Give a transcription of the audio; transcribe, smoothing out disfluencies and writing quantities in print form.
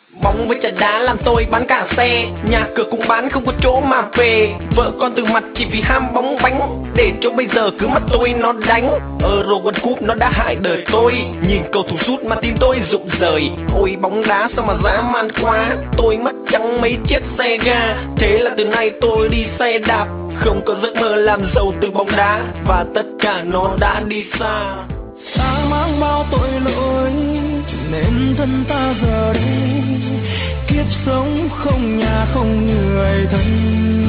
Bóng với chà đá làm tôi bán cả xe, nhà cửa cũng bán không có chỗ mà về. Vợ con từ mặt chỉ vì ham bóng bánh, để cho bây giờ cứ mắt tôi nó đánh. Euro World Cup nó đã hại đời tôi, nhìn cầu thủ sút mà tim tôi rụng rời. Ôi bóng đá sao mà dã man quá, tôi mất trắng mấy chiếc xe ga. Thế là từ nay tôi đi xe đạp, không có giấc mơ làm giàu từ bóng đá, và tất cả nó đã đi xa. Ta mang bao tội lỗi nên thân ta giờ đây kiếp sống không nhà không người thân.